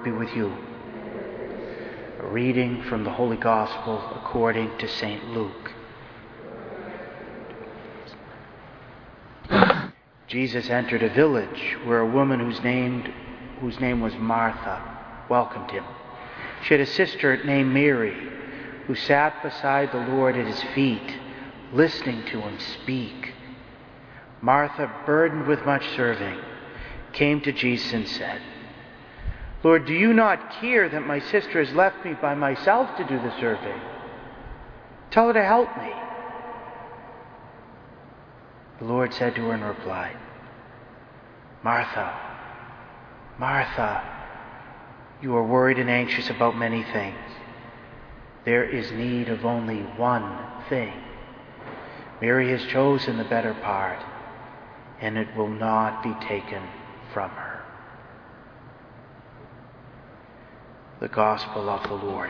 Lord be with you. A reading from the Holy Gospel according to St. Luke. Jesus entered a village where a woman whose name was Martha welcomed him. She had a sister named Mary, who sat beside the Lord at his feet, listening to him speak. Martha, burdened with much serving, came to Jesus and said, "Lord, do you not care that my sister has left me by myself to do the serving? Tell her to help me." The Lord said to her in reply, "Martha, Martha, you are worried and anxious about many things. There is need of only one thing. Mary has chosen the better part, and it will not be taken from her." The Gospel of the Lord.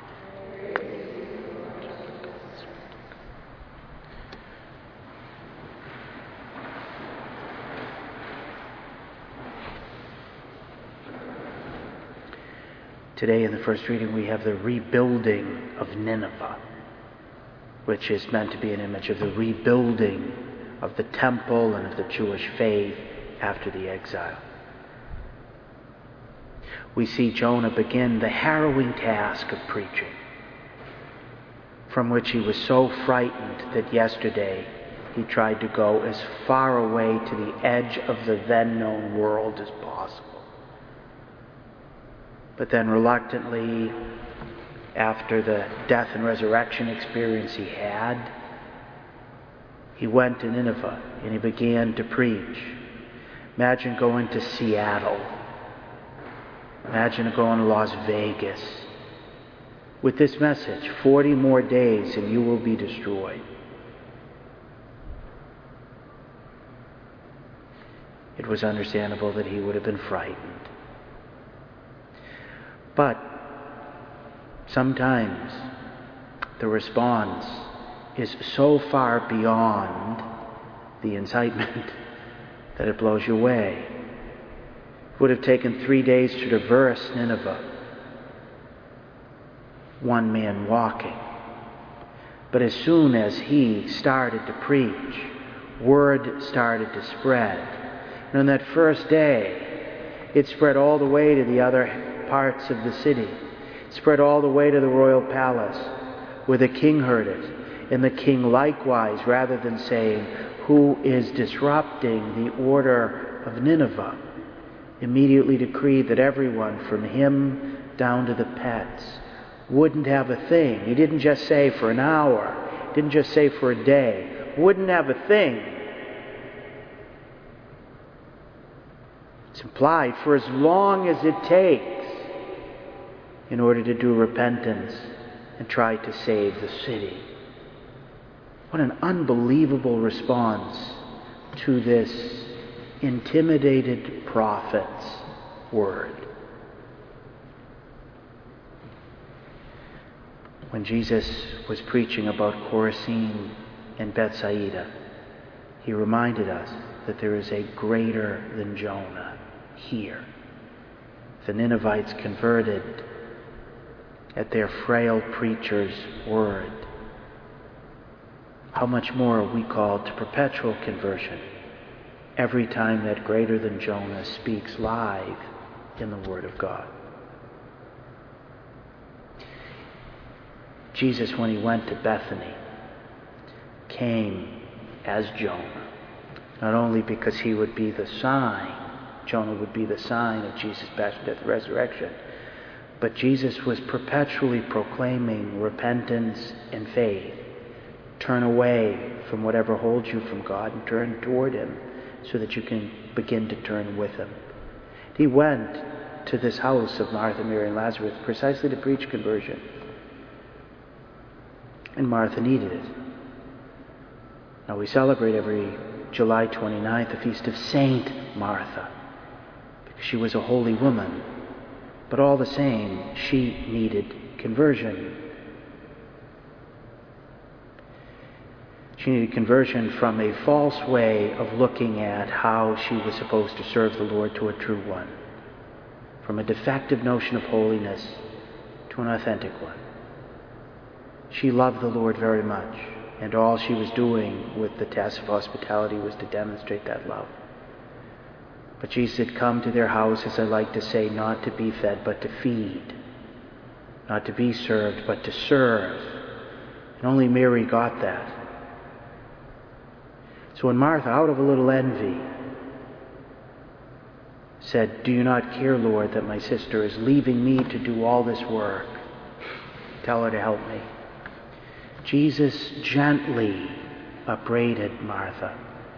Today in the first reading we have the rebuilding of Nineveh, which is meant to be an image of the rebuilding of the temple and of the Jewish faith after the exile. We see Jonah begin the harrowing task of preaching, from which he was so frightened that yesterday he tried to go as far away to the edge of the then known world as possible. But then reluctantly, after the death and resurrection experience he had, he went to Nineveh and he began to preach. Imagine going to Seattle. Imagine going to Las Vegas with this message: 40 more days and you will be destroyed. It was understandable that he would have been frightened. But sometimes the response is so far beyond the incitement that it blows you away. It would have taken 3 days to traverse Nineveh, one man walking. But as soon as he started to preach, word started to spread. And on that first day, it spread all the way to the other parts of the city. It spread all the way to the royal palace, where the king heard it. And the king likewise, rather than saying, "Who is disrupting the order of Nineveh?" immediately decreed that everyone, from him down to the pets, wouldn't have a thing. He didn't just say for an hour, didn't just say for a day, wouldn't have a thing. It's implied, for as long as it takes, in order to do repentance and try to save the city. What an unbelievable response to this intimidated prophet's word. When Jesus was preaching about Chorazin and Bethsaida, he reminded us that there is a greater than Jonah here. The Ninevites converted at their frail preacher's word. How much more are we called to perpetual conversion every time that greater than Jonah speaks live in the Word of God? Jesus, when he went to Bethany, came as Jonah, not only because he would be the sign, Jonah would be the sign of Jesus' passion, death, and resurrection, but Jesus was perpetually proclaiming repentance and faith. Turn away from whatever holds you from God and turn toward him so that you can begin to turn with him. He went to this house of Martha, Mary, and Lazarus precisely to preach conversion. And Martha needed it. Now we celebrate every July 29th the feast of Saint Martha, because she was a holy woman. But all the same, she needed conversion. She needed conversion from a false way of looking at how she was supposed to serve the Lord to a true one. from a defective notion of holiness to an authentic one. She loved the Lord very much, and all she was doing with the task of hospitality was to demonstrate that love. But Jesus had come to their house, as I like to say, not to be fed, but to feed. Not to be served, but to serve. And only Mary got that. So when Martha, out of a little envy, said, "Do you not care, Lord, that my sister is leaving me to do all this work? Tell her to help me." Jesus gently upbraided Martha.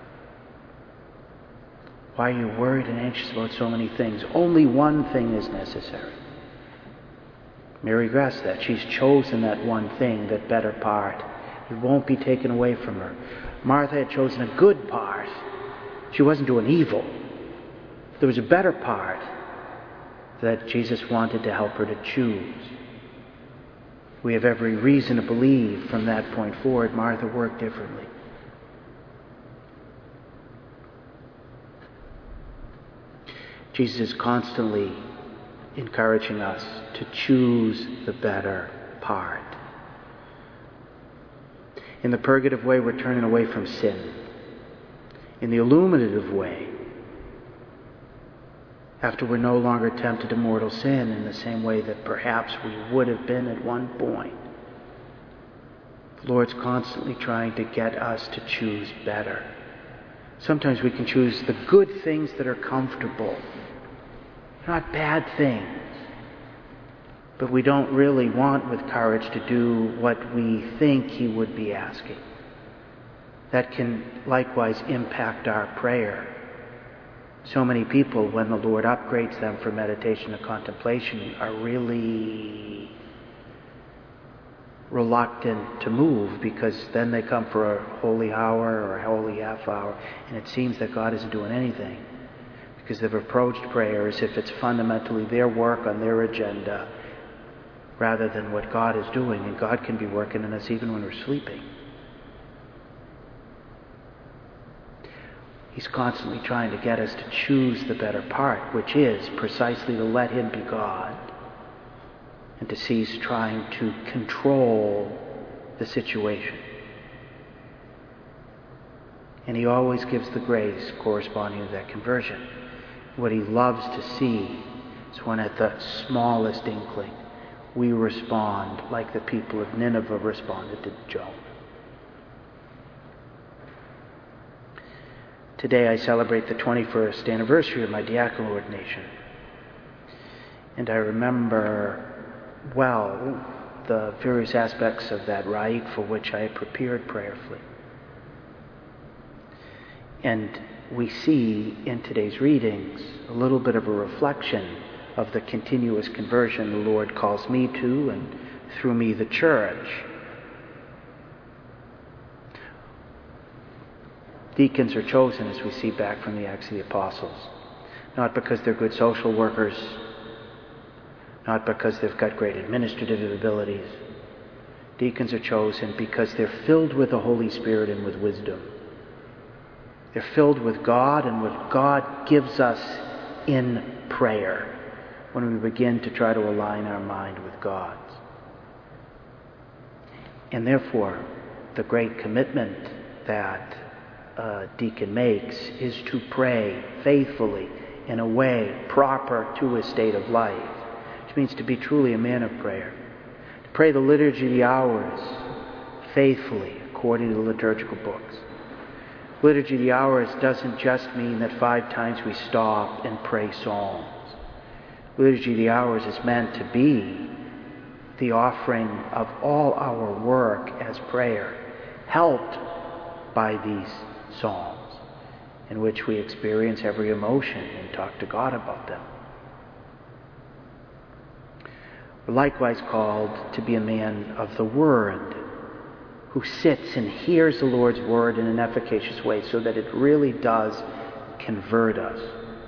"Why are you worried and anxious about so many things? Only one thing is necessary." Mary grasped that. She's chosen that one thing, that better part. It won't be taken away from her. Martha had chosen a good part. She wasn't doing evil. There was a better part that Jesus wanted to help her to choose. We have every reason to believe from that point forward Martha worked differently. Jesus is constantly encouraging us to choose the better part. In the purgative way, we're turning away from sin. In the illuminative way, after we're no longer tempted to mortal sin in the same way that perhaps we would have been at one point, the Lord's constantly trying to get us to choose better. Sometimes we can choose the good things that are comfortable, not bad things. But we don't really want with courage to do what we think He would be asking. That can likewise impact our prayer. So many people, when the Lord upgrades them from meditation to contemplation, are really reluctant to move, because then they come for a holy hour or a holy half hour, and it seems that God isn't doing anything, because they've approached prayer as if it's fundamentally their work on their agenda, rather than what God is doing. And God can be working in us even when we're sleeping. He's constantly trying to get us to choose the better part, which is precisely to let Him be God and to cease trying to control the situation. And He always gives the grace corresponding to that conversion. What He loves to see is when at the smallest inkling we respond like the people of Nineveh responded to Jonah. Today I celebrate the 21st anniversary of my diaconal ordination. And I remember well the various aspects of that rite for which I had prepared prayerfully. And we see in today's readings a little bit of a reflection of the continuous conversion the Lord calls me to, and through me the church. Deacons are chosen, as we see back from the Acts of the Apostles, not because they're good social workers, not because they've got great administrative abilities. Deacons are chosen because they're filled with the Holy Spirit and with wisdom. They're filled with God and what God gives us in prayer when we begin to try to align our mind with God's. And therefore, the great commitment that a deacon makes is to pray faithfully in a way proper to his state of life, which means to be truly a man of prayer. To pray the liturgy of the hours faithfully according to the liturgical books. Liturgy of the hours doesn't just mean that 5 times we stop and pray psalms. Liturgy of the hours is meant to be the offering of all our work as prayer, helped by these psalms, in which we experience every emotion and talk to God about them. We're likewise called to be a man of the Word, who sits and hears the Lord's Word in an efficacious way so that it really does convert us.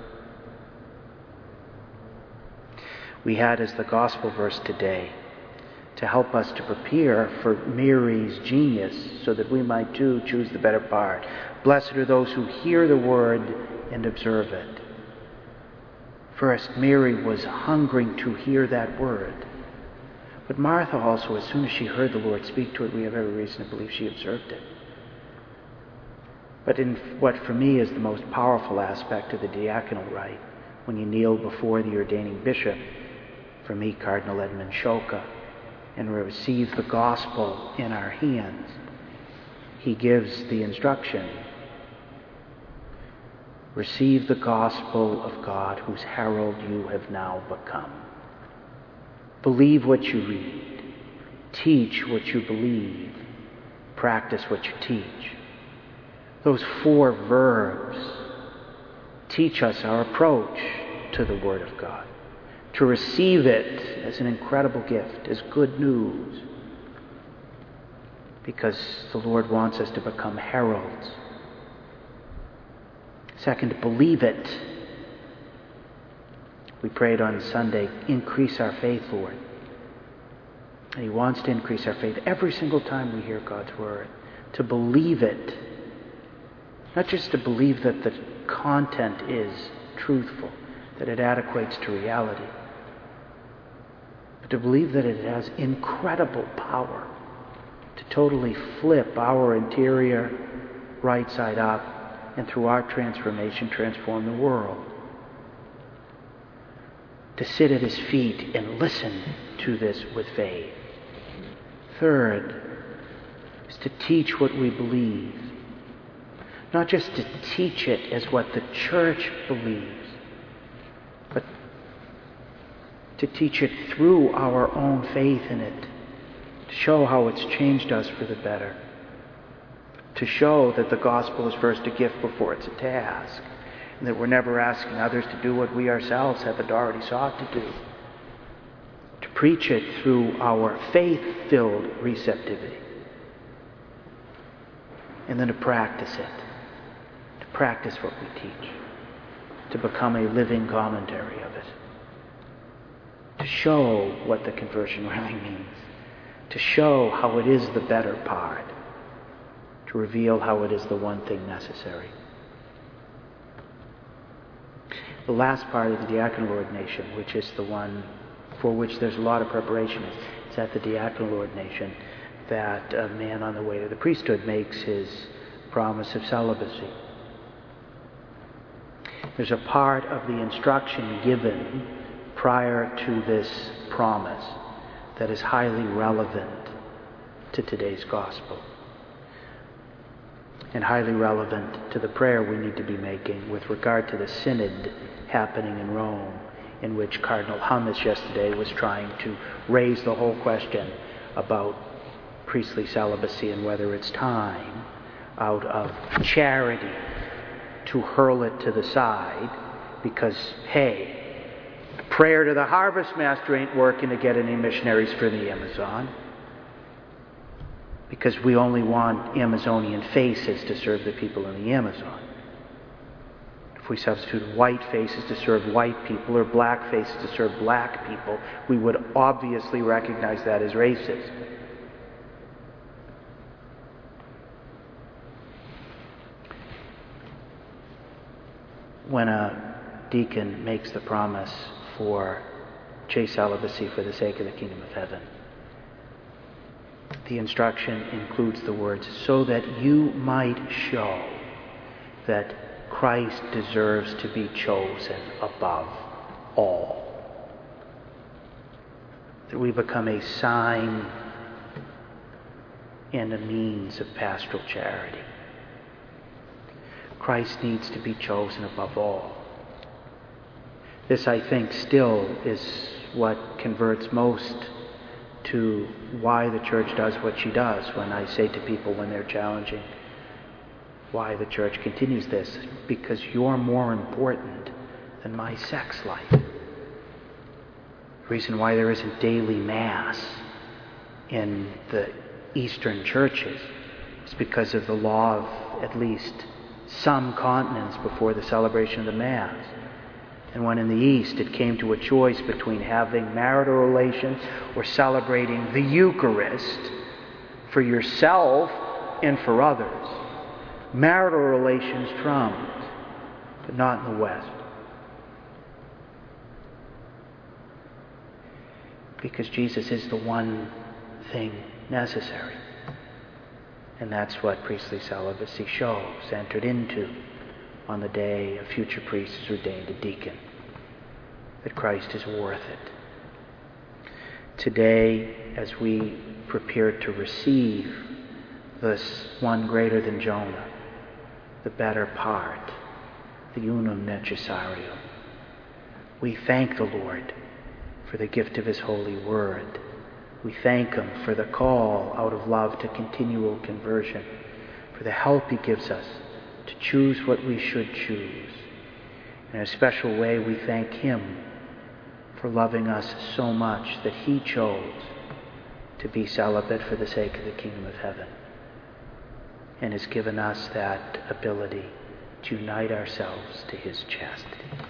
We had as the gospel verse today to help us to prepare for Mary's genius so that we might too choose the better part. Blessed are those who hear the word and observe it. First, Mary was hungering to hear that word. But Martha also, as soon as she heard the Lord speak to it, we have every reason to believe she observed it. But in what for me is the most powerful aspect of the diaconal rite, when you kneel before the ordaining bishop, for me, Cardinal Edmund Szoka, and receive the gospel in our hands, he gives the instruction, receive the gospel of God whose herald you have now become. Believe what you read, teach what you believe, practice what you teach. Those 4 verbs teach us our approach to the Word of God, to receive it as an incredible gift, as good news, because the Lord wants us to become heralds. Second, believe it. We prayed on Sunday, increase our faith, Lord. And He wants to increase our faith every single time we hear God's Word, to believe it. Not just to believe that the content is truthful, that it adequates to reality, but to believe that it has incredible power to totally flip our interior right side up and through our transformation transform the world. To sit at His feet and listen to this with faith. Third is to teach what we believe. Not just to teach it as what the church believes, but to teach it through our own faith in it, to show how it's changed us for the better, to show that the gospel is first a gift before it's a task, and that we're never asking others to do what we ourselves have already sought to do, to preach it through our faith-filled receptivity, and then to practice it. Practice what we teach, to become a living commentary of it, to show what the conversion really means, to show how it is the better part, to reveal how it is the one thing necessary. The last part of the diaconal ordination, which is the one for which there's a lot of preparation, is at the diaconal ordination that a man on the way to the priesthood makes his promise of celibacy. There's a part of the instruction given prior to this promise that is highly relevant to today's gospel and highly relevant to the prayer we need to be making with regard to the synod happening in Rome, in which Cardinal Hummus yesterday was trying to raise the whole question about priestly celibacy and whether it's time, out of charity, to hurl it to the side because, hey, prayer to the harvest master ain't working to get any missionaries for the Amazon, because we only want Amazonian faces to serve the people in the Amazon. If we substitute white faces to serve white people or black faces to serve black people, we would obviously recognize that as racist. When a deacon makes the promise for chaste celibacy for the sake of the kingdom of heaven, the instruction includes the words, so that you might show that Christ deserves to be chosen above all. That we become a sign and a means of pastoral charity. Christ needs to be chosen above all. This, I think, still is what converts most to why the church does what she does. When I say to people when they're challenging why the church continues this, because you're more important than my sex life. The reason why there isn't daily Mass in the Eastern churches is because of the law of at least some continents before the celebration of the Mass. And when in the East it came to a choice between having marital relations or celebrating the Eucharist for yourself and for others, marital relations trumped, but not in the West. because Jesus is the one thing necessary. And that's what priestly celibacy shows, entered into on the day a future priest is ordained a deacon, that Christ is worth it. Today, as we prepare to receive this one greater than Jonah, the better part, the unum necessarium, we thank the Lord for the gift of his holy word. We thank him for the call out of love to continual conversion, for the help he gives us to choose what we should choose. In a special way, we thank him for loving us so much that he chose to be celibate for the sake of the kingdom of heaven, and has given us that ability to unite ourselves to his chastity.